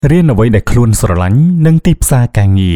រៀនអ្វីដែលខ្លួនស្រឡាញ់និងទីផ្សារការងារ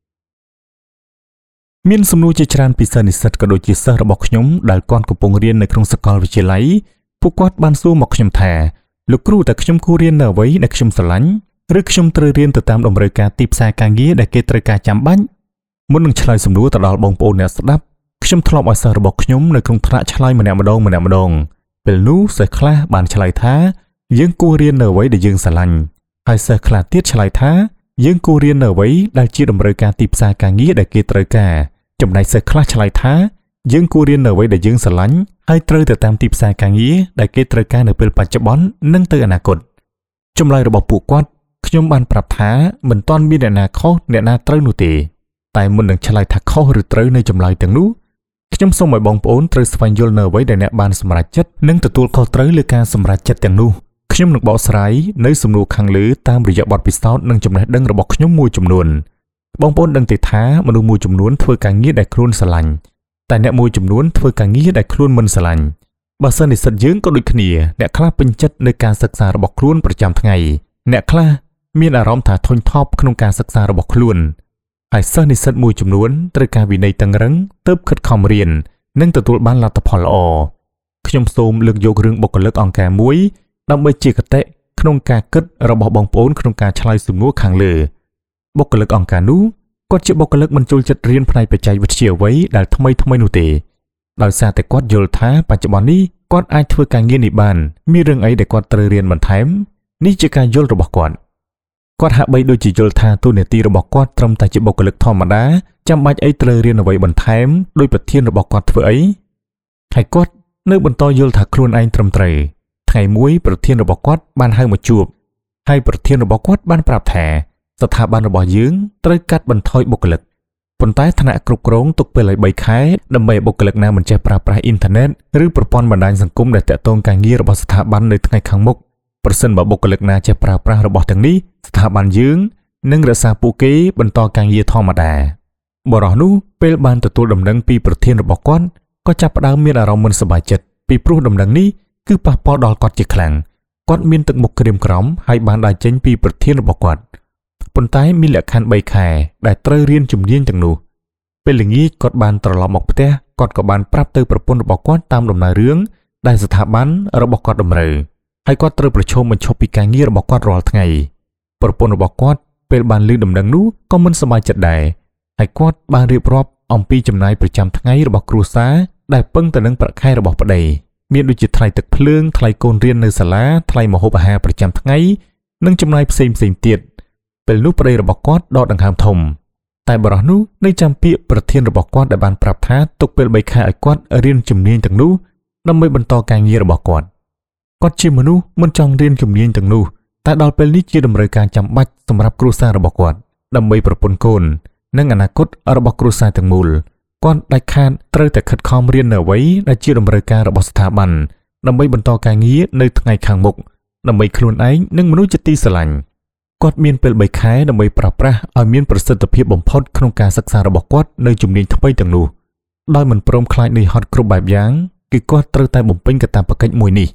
មានសំណួរជាច្រើនពីសិស្សនិស្សិតក៏ដូចជាសិស្សរបស់ខ្ញុំដែលគាត់កំពុងរៀននៅក្នុងសាកលវិទ្យាល័យពួកគាត់បានសួរមកខ្ញុំថាលោកគ្រូតើខ្ញុំគួររៀននៅអ្វីដែលខ្ញុំស្រឡាញ់ឬខ្ញុំត្រូវរៀនទៅតាមតម្រូវការទីផ្សារការងារដែលគេត្រូវការចាំបាច់មុននឹងឆ្លើយសំណួរទៅដល់បងប្អូនអ្នកស្ដាប់ខ្ញុំធ្លាប់ឲ្យសិស្សរបស់ខ្ញុំនៅក្នុងថ្នាក់ឆ្លើយម្នាក់ម្ដងពេលនោះសិស្សខ្លះបានឆ្លើយថាយើងគួររៀននៅអ្វីដែលយើងស្រឡាញ់ហើយសិស្សខ្លះទៀតឆ្លើយថាយើងគួររៀននៅអ្វីដែលជាតម្រូវការទីផ្សារការងារដែលគេត្រូវការចំណែកសិស្សខ្លះឆ្លើយថាយើងគួររៀននៅអ្វីដែលយើងស្រឡាញ់ហើយត្រូវទៅតាមទីផ្សារការងារដែលគេត្រូវការនៅពេលបច្ចុប្បន្ននិងទៅអនាគតចម្លើយរបស់ពួកគាត់ខ្ញុំបានប្រាប់ថាមិនទាន់មានអ្នកណាខុសអ្នកណាត្រូវនោះទេតែមុននឹងឆ្លើយថាខុសឬត្រូវនៅចម្លើយទាំងនោះខ្ញុំសូមឲ្យបងប្អូនត្រូវស្វែងយល់នៅអ្វីដែលអ្នកបានសម្រេចចិត្តនិងទទួលខុសត្រូវលើការសម្រេចចិត្តទាំងនោះខ្ញុំនឹងបកស្រាយនៅសំណួរខាងលើតាមរយៈបទពិសោធន៍និងចំណេះដឹងរបស់ខ្ញុំមួយចំនួនបងប្អូនដឹងទេថាមនុស្សមួយចំនួនធ្វើការងារដែលខ្លួនស្រឡាញ់តែអ្នកមួយចំនួនធ្វើការងារដែលខ្លួនមិនស្រឡាញ់បើសិននិស្សិតយើងក៏ដូចគ្នាអ្នកខ្លះពេញចិត្តនៅការសិក្សារបស់ខ្លួនប្រចាំថ្ងៃអ្នកខ្លះមានអារម្មណ៍ថាធុញថប់ក្នុងការសិក្សារបស់ខ្លួនហើយសិស្សនិស្សិតមួយចំនួនត្រូវការវិន័យតឹងរ៉ឹងទើបខិតខំរៀននិងទទួលបានលទ្ធផលល្អខ្ញុំសូមលើកយករឿងបុគ្គលិកអង្គការមួយដើម្បីជាគតិក្នុងការគិតរបស់បងប្អូនក្នុងការឆ្លើយសំណួរខាងលើបុគ្គលិកអង្គការនោះគាត់ជាបុគ្គលិកមិនចូលចិត្តរៀនផ្នែកបច្ចេកវិទ្យាអ្វីដែលថ្មីនោះទេដោយសារតែគាត់យល់ថាបច្ចុប្បន្ននេះគាត់អាចធ្វើការងារនេះបានមានរឿងអីដែលគាត់ត្រូវរៀនបន្ថែមនេះជាការយល់របស់គាត់ហាក់បីដូចជាយល់ថាតួនាទីរបស់គាត់ត្រឹមតែជាបុគ្គលិកធម្មតាចាំបាច់អីត្រូវរៀនអ្វីបន្ថែមដោយប្រធានរបស់គាត់ធ្វើអីហើយគាត់នៅបន្តយល់ថាខ្លួនឯងត្រឹមត្រូវថ្ងៃមួយប្រធានរបស់គាត់បានហៅមកជួបហើយប្រធានរបស់គាត់បានប្រាប់ថាស្ថាប័នរបស់យើងត្រូវកាត់បន្ថយបុគ្គលិកប៉ុន្តែថ្នាក់គ្រប់គ្រងទុកពេលឲ្យ3ខែដើម្បីបុគ្គលិកណាមិនចេះប្រើប្រាស់អ៊ីនធឺណិតឬប្រព័ន្ធបណ្ដាញសង្គមដែលទាក់ទងការងាររបស់ស្ថាប័ននៅថ្ងៃខាងមុខប្រសិនបើបុគ្គលិកណាចេះប្រើប្រាស់របស់ទាំងនេះស្ថាប័នយើងនឹងរក្សាពួកគេបន្តការងារធម្មតាបរិះនោះពេលបានទទួលដំណឹងពីប្រធានរបស់គាត់ក៏ចាប់ផ្ដើមមានអារម្មណ៍មិនសប្បាយចិត្តពីព្រោះដំណឹងនេះគឺប៉ះពាល់ដល់គាត់ជាខ្លាំងគាត់មានទឹកមុខក្រៀមក្រំហើយបានដើរចេញពីប្រធានរបស់គាត់ប៉ុន្តែមានលក្ខខណ្ឌ3ខែដែលត្រូវរៀនជំនាញទាំងនោះពេលល្ងាចគាត់បានត្រឡប់មកផ្ទះគាត់ក៏បានប្រាប់ទៅប្រពន្ធរបស់គាត់តាមដំណើររឿងដែលស្ថាប័នរបស់គាត់តម្រូវហើយគាត់ត្រូវប្រឈមបញ្ឈប់ពីការងាររបស់គាត់រាល់ថ្ងៃប្រពន្ធរបស់គាត់ពេលបានឮដំណឹងនោះក៏មិនសប្បាយចិត្តដែរហើយគាត់បានរៀបរាប់អំពីចំណាយប្រចាំថ្ងៃរបស់គ្រួសារដែលពឹងទៅនឹងប្រាក់ខែរបស់ប្តីមានដូចជាថ្លៃទឹកភ្លើងថ្លៃកូនរៀននៅសាលាថ្លៃម្ហូបអាហារប្រចាំថ្ងៃនិងចំណាយផ្សេងទៀតពេលនោះប្តីរបស់គាត់ដកដង្ហើមធំតែបរិះនោះនៅចាំពាក្យប្រធានរបស់គាត់ដែលបានប្រាប់ថាទុកពេល3ខែឲ្យគាត់រៀនជំនាញទាំងនោះដើម្បីបន្តការងាររបស់គាត់ជាមនុស្សមិនចង់រៀនជំនាញទាំងនោះតែដល់ពេលនេះជាតម្រូវការចាំបាច់សម្រាប់គ្រួសាររបស់គាត់ដើម្បីប្រពន្ធកូននិងអនាគតរបស់គ្រួសារទាំងមូលគាត់ដាច់ខាតត្រូវតែខិតខំរៀននៅអ្វីដែលជាតម្រូវការរបស់ស្ថាប័នដើម្បីបន្តការងារនៅថ្ងៃខាងមុខដើម្បីខ្លួនឯងនិងមនុស្សជាទីស្រឡាញ់គាត់មានពេល3ខែដើម្បីប្រើប្រាស់ឲ្យមានប្រសិទ្ធភាពបំផុតក្នុងការសិក្សារបស់គាត់នៅជំនាញថ្មីទាំងនោះដោយមិនព្រមខ្លាចនឿយហត់គ្រប់បែបយ៉ាងគឺគាត់ត្រូវតែបំពេញកាតព្វកិច្ចមួយនេះ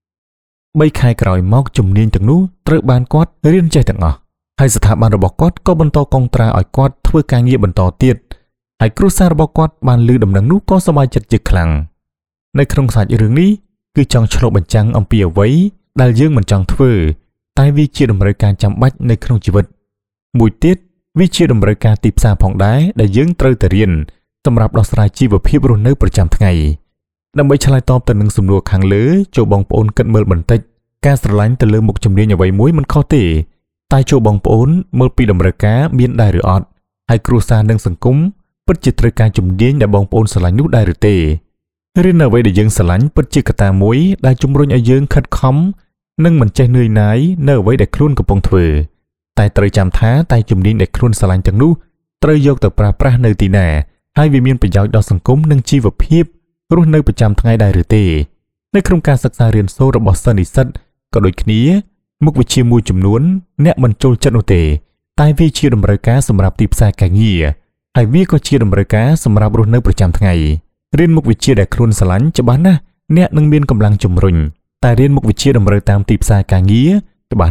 3ខែក្រោយមកជំនាញទាំងនោះត្រូវបានគាត់រៀនចេះទាំងអស់ហើយស្ថាប័នរបស់គាត់ក៏បន្តកងត្រាឲ្យគាត់ធ្វើការងារបន្តទៀតហើយគ្រួសាររបស់គាត់បានឮដំណឹងនោះក៏សប្បាយចិត្តជាខ្លាំងនៅក្នុងសាច់រឿងនេះគឺចង់ឆ្លុះបញ្ចាំងអំពីអ្វីដែលយើងមិនចង់ធ្វើតែវាជាតម្រូវការចាំបាច់នៅក្នុងជីវិតមួយទៀតវាជាតម្រូវការទីផ្សារផងដែរដែលយើងត្រូវតែរៀនសម្រាប់ដោះស្រាយជីវភាពរស់នៅប្រចាំថ្ងៃដើម្បីឆ្លើយតបទៅនឹងសំណួរខាងលើចូលបងប្អូនគិតមើលបន្តិចការស្រឡាញ់ទៅលើមុខជំនាញអ្វីមួយមិនខុសទេតែចូលបងប្អូនមើលពីតម្រូវការមានដែរឬអត់ហើយគ្រួសារនិងសង្គមពិតជាត្រូវការជំនាញដែលបងប្អូនស្រឡាញ់នោះដែរឬទេរៀននៅអ្វីដែលយើងស្រឡាញ់ពិតជាកត្តាមួយដែលជំរុញឲ្យយើងខិតខំនិងមិនចេះនឿយណាយនៅអ្វីដែលខ្លួនកំពុងធ្វើតែត្រូវចាំថាតែជំនាញដែលខ្លួនស្រឡាញ់ទាំងនោះត្រូវយកទៅប្រើប្រាស់នៅទីណាហើយវាមានប្រយោជន៍ដល់សង្គមនិងជីវភាពរស់នៅប្រចាំថ្ងៃដែរឬទេនៅក្នុងការសិក្សារៀនសូត្ររបស់សិស្សនិស្សិតក៏ដូចគ្នាមុខវិជ្ជាមួយចំនួនអ្នកមិនចូលចិត្តនោះទេតែវាជាតម្រូវការសម្រាប់ទីផ្សារការងារហើយវាក៏ជាតម្រូវការសម្រាប់រស់នៅប្រចាំថ្ងៃរៀនមុខវិជ្ជាដែលខ្លួនស្រឡាញ់ច្បាស់ណាស់អ្នកនឹងមានកម្លាំងជំរុញតែរៀនមុខវិជ្ជាតម្រូវតាមទីផ្សារការងារច្បាស់ណាស់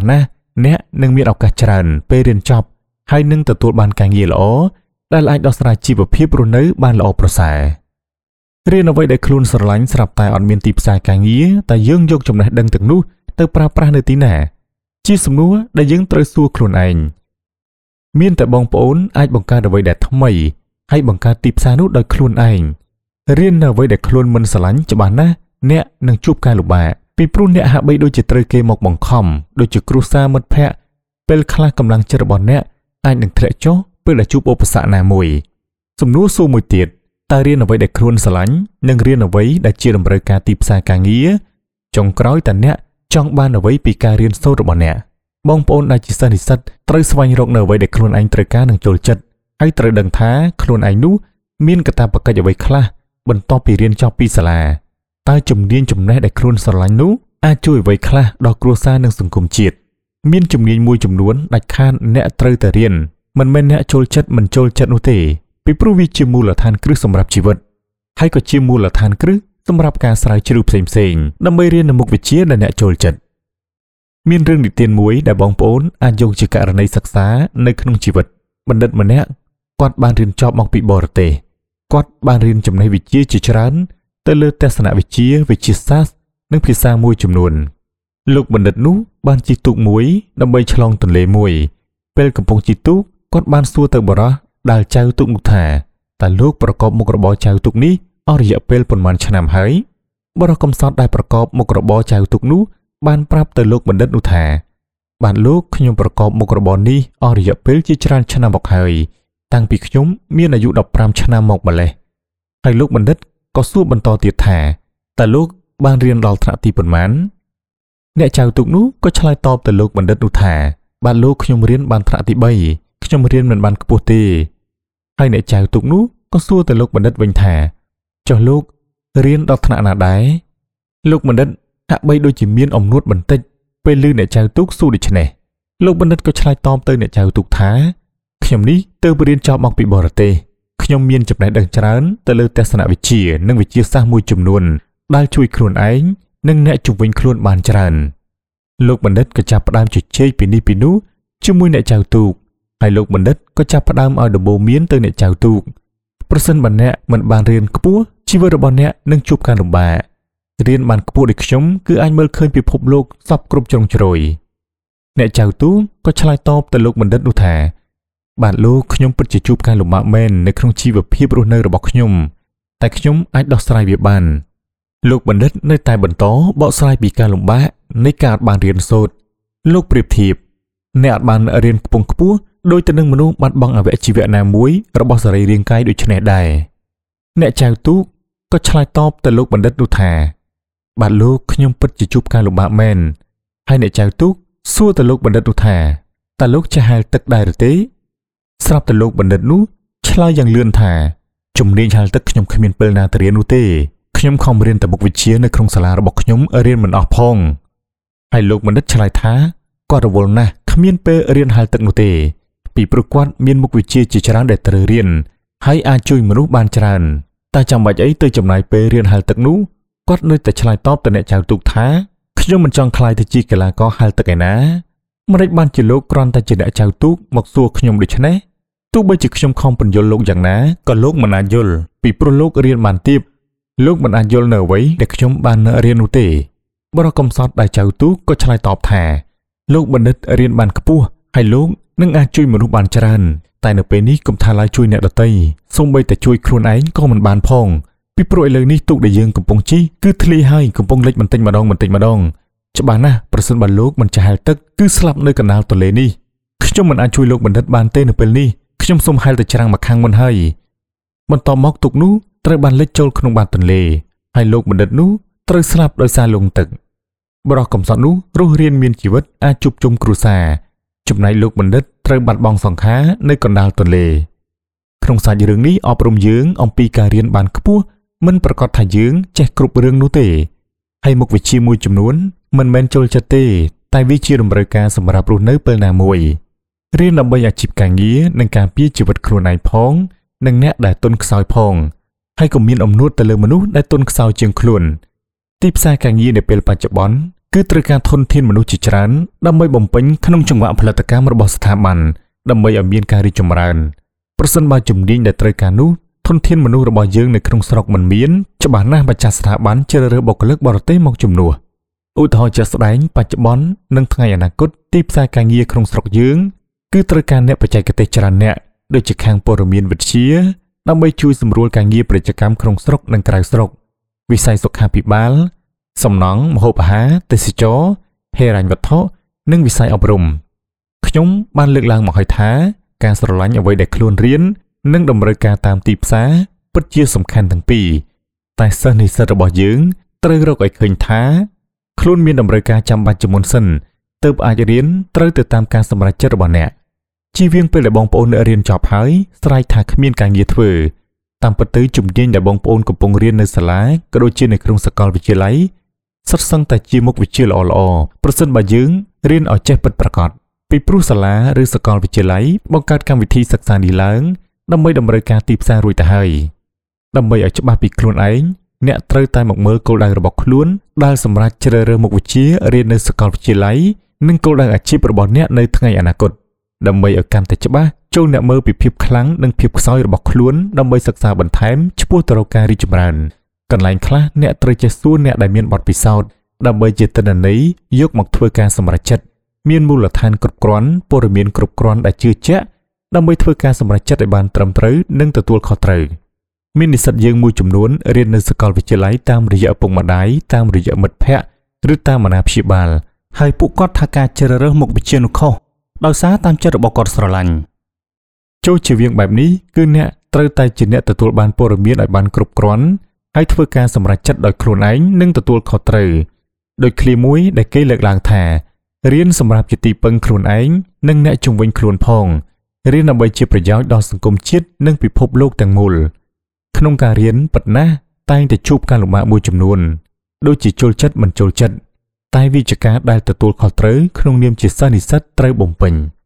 អ្នកនឹងមានឱកាសច្រើនពេលរៀនចប់ហើយនឹងទទួលបានការងារល្អដែលអាចដោះស្រាយជីវភាពរស់នៅបានល្អប្រសើររៀនអ្វីដែលខ្លួនស្រឡាញ់ស្រាប់តែអត់មានទីផ្សារការងារតែយើងយកចំណេះដឹងទាំងនោះទៅប្រើប្រាស់នៅទីណាជាសំណួរដែលយើងត្រូវសួរខ្លួនឯងមានតែបងប្អូនអាចបង្កើតអ្វីដែលថ្មីហើយបង្កើតទីផ្សារនោះដោយខ្លួនឯងរៀននៅអ្វីដែលខ្លួនមិនស្រឡាញ់ច្បាស់ណាស់អ្នកនឹងជួបការលំបាកពីព្រោះអ្នកហាក់បីដូចជាត្រូវគេមកបង្ខំដូចជាគ្រួសារមិត្តភ័ក្តិពេលខ្លះកម្លាំងចិត្តរបស់អ្នកអាចនឹងធ្លាក់ចុះពេលដែលជួបឧបសគ្គណាមួយសំណួរសួរមួយទៀតតើរៀនអ្វីដែលខ្លួនស្រឡាញ់និងរៀនអ្វីដែលជាតម្រូវការទីផ្សារការងារចុងក្រោយតើអ្នកចង់បានអ្វីពីការរៀនសូត្ររបស់អ្នកបងប្អូនដែលជាសិស្សនិស្សិតត្រូវស្វែងរកនៅអ្វីដែលខ្លួនឯងត្រូវការនិងចូលចិត្តហើយត្រូវដឹងថាខ្លួនឯងនោះមានកាតព្វកិច្ចអ្វីខ្លះបន្ទាប់ពីរៀនចប់ពីសាលាតើជំនាញចំណេះដែលខ្លួនស្រឡាញ់នោះអាចជួយអ្វីខ្លះដល់គ្រួសារនិងសង្គមជាតិមានជំនាញមួយចំនួនដាច់ខាតអ្នកត្រូវតែរៀនមិនមែនអ្នកចូលចិត្តមិនចូលចិត្តនោះទេពីព្រោះវាជាមូលដ្ឋានគ្រឹះសម្រាប់ជីវិតហើយក៏ជាមូលដ្ឋានគ្រឹះសម្រាប់ការស្រាវជ្រាវផ្សេងៗដើម្បីរៀននៅមុខវិជ្ជាដែលអ្នកចូលចិត្តមានរឿងនិទានមួយដែលបងប្អូនអាចយកជាករណីសិក្សានៅក្នុងជីវិតបណ្ឌិតម្នាក់គាត់បានរៀនចប់មកពីបរទេសគាត់បានរៀនចំណេះវិជ្ជាជាច្រើនទៅលើទស្សនវិជ្ជាវិទ្យាសាស្ត្រនិងភាសាមួយចំនួនលោកបណ្ឌិតនោះបានជិះទូកមួយដើម្បីឆ្លងទន្លេមួយពេលកំពុងជិះទូកគាត់បានសួរទៅបរិះដែលចៅទូកនោះថាតើលោកប្រកបមុខរបរចៅទូកនេះអស់រយៈពេលប៉ុន្មានឆ្នាំហើយបរិះកំសត់ដែលប្រកបមុខរបរចៅទូកនោះបានប្រាប់ទៅលោកបណ្ឌិតនោះថាបាទលោកខ្ញុំប្រកបមុខរបរនេះអស់រយៈពេលជាច្រើនឆ្នាំមកហើយតាំងពីខ្ញុំមានអាយុ15ឆ្នាំមកម្លេះហើយលោកបណ្ឌិតក៏សួរបន្តទៀតថាតើលោកបានរៀនដល់ថ្នាក់ទីប៉ុន្មានអ្នកចៅទូកនោះក៏ឆ្លើយតបទៅលោកបណ្ឌិតនោះថាបាទលោកខ្ញុំរៀនបានថ្នាក់ទី3ខ្ញុំរៀនមិនបានខ្ពស់ទេហើយអ្នកចៅទូកនោះក៏សួរទៅលោកបណ្ឌិតវិញថាចុះលោករៀនដល់ថ្នាក់ណាដែរលោកបណ្ឌិតហាក់បីដូចជាមានអំនួតបន្តិចពេលឮអ្នកចៅទូកសួរដូច្នេះលោកបណ្ឌិតក៏ឆ្លើយតបទៅអ្នកចៅទូកថាខ្ញុំនេះទើបរៀនចប់មកពីបរទេសខ្ញុំមានចំណេះដឹងច្រើនទៅលើទស្សនវិជ្ជានិងវិទ្យាសាស្ត្រមួយចំនួនដែលជួយខ្លួនឯងនិងអ្នកជុំវិញខ្លួនបានច្រើនលោកបណ្ឌិតក៏ចាប់ផ្ដើមជជែកពីនេះពីនោះជាមួយអ្នកចៅទូកហើយលោកបណ្ឌិតក៏ចាប់ផ្ដើមឲ្យដំបូន្មានទៅអ្នកចៅទូកប្រសិនបើអ្នកមិនបានរៀនខ្ពស់ជីវិតរបស់អ្នកនឹងជួបការលំបាករៀនបានខ្ពស់ដូចខ្ញុំគឺអាចមើលឃើញពិភពលោកសពគ្រប់ជ្រុងជ្រោយអ្នកចៅទូកក៏ឆ្លើយតបទៅលោកបណ្ឌិតនោះថាបាទលោកខ្ញុំពិតជាជួបការលំបាកមែននៅក្នុងជីវភាពរស់នៅរបស់ខ្ញុំតែខ្ញុំអាចដោះស្រាយវាបានលោកបណ្ឌិតនៅតែបន្តបកស្រាយពីការលំបាកនៃការបានរៀនសូត្រលោកប្រៀបធៀបអ្នកអាចបានរៀនខ្ពង់ខ្ពស់ដោយទៅនឹងមនុស្សបាត់បង់អវយវៈណាមួយរបស់សរីរាង្គកាយដូចនេះដែរអ្នកចៅទូកក៏ឆ្លើយតបទៅលោកបណ្ឌិតនោះថាបាទលោកខ្ញុំពិតជាជួបការលំបាកមែនហើយអ្នកចៅទូកសួរទៅលោកបណ្ឌិតនោះថាតើលោកចេះហែលទឹកដែរឬទេស្រាប់តែលោកបណ្ឌិតនោះឆ្លើយយ៉ាងលឿនថាជំនាញហែលទឹកខ្ញុំគ្មានពេលណាទៅរៀននោះទេខ្ញុំខំរៀនតែមុខវិជ្ជានៅក្នុងសាលារបស់ខ្ញុំរៀនមិនអស់ផងហើយលោកបណ្ឌិតឆ្លើយថាគាត់រវល់ណាស់គ្មានពេលរៀនហែលទឹកនោះទេពីព្រោះគាត់មានមុខវិជ្ជាជាច្រើនដែលត្រូវរៀនហើយអាចជួយមនុស្សបានច្រើនតែចាំបាច់អីទៅចំណាយពេលរៀនហែលទឹកនោះគាត់នៅតែឆ្លើយតបទៅអ្នកចៅទូកថាខ្ញុំមិនចង់ក្លាយទៅជាកីឡាករហែលទឹកឯណាម្ដេចបានជាលោកគ្រាន់តែជាអ្នកចៅទូកមកសួរខ្ញុំដូច្នេះទោះបីជាខ្ញុំខំពន្យល់លោកយ៉ាងណាក៏លោកមិនអាចយល់ពីព្រោះលោករៀនបានទាបលោកមិនអាចយល់នៅអ្វីដែលខ្ញុំបានរៀននោះទេបរិះកំសត់ដែលចៅទូកក៏ឆ្លើយតបថាលោកបណ្ឌិតរៀនបានខ្ពស់ហើយលោកនឹងអាចជួយមនុស្សបានច្រើនតែនៅពេលនេះកុំថាឡើយជួយអ្នកដទៃសូម្បីតែជួយខ្លួនឯងក៏មិនបានផងពីព្រោះឥឡូវនេះទូកដែលយើងកំពុងជិះគឺធ្លាយហើយកំពុងលិចបន្តិចម្ដងច្បាស់ណាស់ប្រសិនបើលោកមិនចេះហែលទឹកគឺស្លាប់នៅកណ្ដាលទន្លេនេះខ្ញុំមិនអាចជួយលោកបណ្ឌិតបានទេនៅពេលនេះខ្ញុំសូមហែលទៅច្រាំងមកខាងមុនហើយបន្តមកទូកនោះត្រូវបានលិចចូលក្នុងបាតទន្លេហើយលោកបណ្ឌិតនោះត្រូវស្លាប់ដោយសារលង់ទឹកបរិះកំសត់នោះរស់រានមានជីវិតអាចជួបជុំគ្រួសារចំណែកលោកបណ្ឌិតត្រូវបាត់បង់សង្ខារនៅកណ្ដាលទន្លេក្នុងសាច់រឿងនេះអប់រំយើងអំពីការរៀនបានខ្ពស់មិនប្រកាសថាយើងចេះគ្រប់រឿងនោះទេហើយមុខវិជ្ជាមួយចំនួនមិនមែនចូលចិត្តទេតែវាជាតម្រូវការសម្រាប់រស់នៅពេលណាមួយរៀនដើម្បីអាជីពការងារនិងការពារជីវិតខ្លួនឯងផងនិងអ្នកដែលទន់ខ្សោយផងហើយក៏មានអំណួតទៅលើមនុស្សដែលទន់ខ្សោយជាងខ្លួនទីផ្សារការងារនៅពេលបច្ចុប្បន្នគឺត្រូវការធនធានមនុស្សជាច្រើនដើម្បីបំពេញក្នុងចង្វាក់ផលិតកម្មរបស់ស្ថាប័នដើម្បីឲ្យមានការរីកចម្រើនប្រសិនបើជំនាញដែលត្រូវការនោះធនធានមនុស្សរបស់យើងនៅក្នុងស្រុកមិនមានច្បាស់ណាស់ម្ចាស់ស្ថាប័នជ្រើសរើសបុគ្គលិកបរទេសមកជំនួសឧទាហរណ៍ជាក់ស្ដែងបច្ចុប្បន្ននិងថ្ងៃអនាគតទីផ្សារការងារក្នុងស្រុកយើងគឺត្រូវការអ្នកបច្ចេកទេសច្រើនអ្នកដូចជាខាងព័ត៌មានវិទ្យាដើម្បីជួយសម្រួលការងារពាណិជ្ជកម្មក្នុងស្រុកនិងក្រៅស្រុកវិស័យសុខាភិបាលសំណង់ម្ហូបអាហារទេសចរណ៍ហិរញ្ញវត្ថុនិងវិស័យអប់រំខ្ញុំបានលើកឡើងមកហើយថាការស្រឡាញ់អ្វីដែលខ្លួនរៀននិងតម្រូវការតាមទីផ្សារពិតជាសំខាន់ទាំងពីរតែសិស្សនិស្សិតរបស់យើងត្រូវរកឲ្យឃើញថាខ្លួនមានតម្រូវការចាំបាច់ជាមុនសិនទើបអាចរៀនត្រូវទៅតាមការសម្រេចចិត្តរបស់អ្នកជៀសវាងពេលដែលបងប្អូនអ្នករៀនចប់ហើយស្រែកថាគ្មានការងារធ្វើតាមពិតទៅជំនាញដែលបងប្អូនកំពុងរៀននៅសាលាក៏ដូចជានៅក្នុងសាកលវិទ្យាល័យសុទ្ធសឹងតែជាមុខវិជ្ជាល្អៗប្រសិនបើយើងរៀនឲ្យចេះពិតប្រាកដពីព្រោះសាលាឬសាកលវិទ្យាល័យបង្កើតកម្មវិធីសិក្សានេះឡើងដើម្បីតម្រូវការទីផ្សាររួចទៅហើយដើម្បីឲ្យច្បាស់ពីខ្លួនឯងអ្នកត្រូវតែមកមើលគោលដៅរបស់ខ្លួនដែលសម្រាប់ជ្រើសរើសមុខវិជ្ជារៀននៅសាកលវិទ្យាល័យនិងគោលដៅអាជីពរបស់អ្នកនៅថ្ងៃអនាគតដើម្បីឲ្យកាន់តែច្បាស់ចូលអ្នកមើលពីភាពខ្លាំងនិងភាពខ្សោយរបស់ខ្លួនដើម្បីសិក្សាបន្ថែមឆ្ពោះទៅរកការរីកចម្រើនកន្លែងខ្លះអ្នកត្រូវចេះសួរអ្នកដែលមានបទពិសោធន៍ដើម្បីជាទិន្នន័យយកមកធ្វើការសម្រេចចិត្តមានមូលដ្ឋានគ្រប់គ្រាន់ព័ត៌មានគ្រប់គ្រាន់ដែលជឿជាក់ដើម្បីធ្វើការសម្រេចចិត្តឲ្យបានត្រឹមត្រូវនិងទទួលខុសត្រូវមាននិស្សិតយើងមួយចំនួនរៀននៅសាកលវិទ្យាល័យតាមរយៈឪពុកម្ដាយតាមរយៈមិត្តភ័ក្តិឬតាមអាណាព្យាបាលហើយពួកគាត់ថាការជ្រើសរើសមុខវិជ្ជានោះខុសដោយសារតាមចិត្តរបស់គាត់ស្រឡាញ់ចូលជាវៀងបែបនេះគឺអ្នកត្រូវតែជាអ្នកទទួលបានព័ត៌មានឲ្យបានគ្រប់គ្រាន់ហើយធ្វើការសម្រេចចិត្តដោយខ្លួនឯងនិងទទួលខុសត្រូវដោយឃ្លាមួយដែលគេលើកឡើងថារៀនសម្រាប់ជាទីពឹងខ្លួនឯងនិងអ្នកជុំវិញខ្លួនផងរៀនដើម្បីជាប្រយោជន៍ដល់សង្គមជាតិនិងពិភពលោកទាំងមូលក្នុងការរៀនពិតណាស់តែងតែជួបការលំបាកមួយចំនួនដូចជាចូលចិត្តមិនចូលចិត្តតែវាជាការដែលទទួលខុសត្រូវក្នុងនាមជាសិស្សនិស្សិតត្រូវបំពេញ